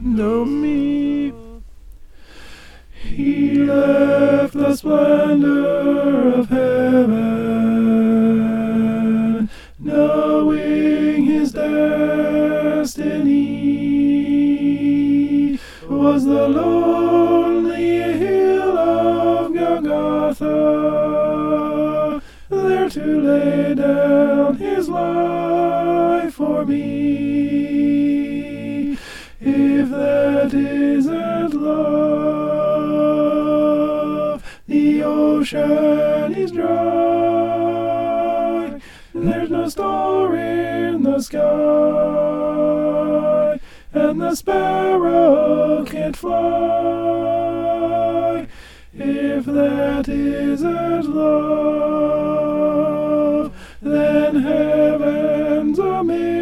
know me. He left the splendor of heaven, knowing his destiny was the lonely hill of Golgotha, there to lay down his life for me. If that isn't love, the ocean is dry. There's no star in the sky, and the sparrow can't fly. If that isn't love, then heaven's a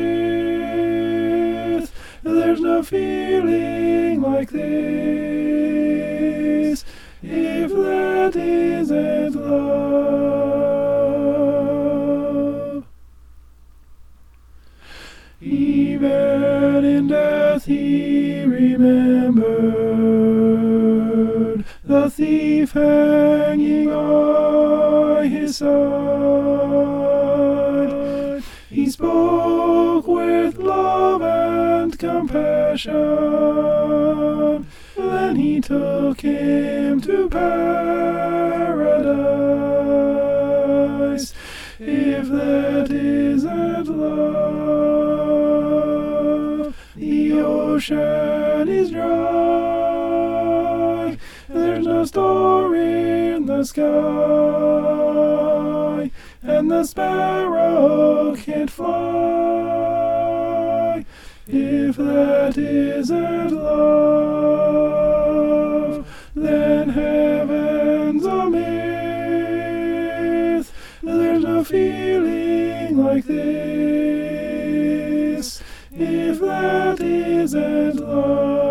myth. There's no feeling like this, if that isn't love. Even in death he remembered the thief hanging by his side. He spoke with love and compassion, then he took him to paradise. If that isn't love, the ocean is dry. There's no star in the sky, and the sparrow can't fly. If that isn't love, then heaven's a myth. There's no feeling like this, if that isn't love.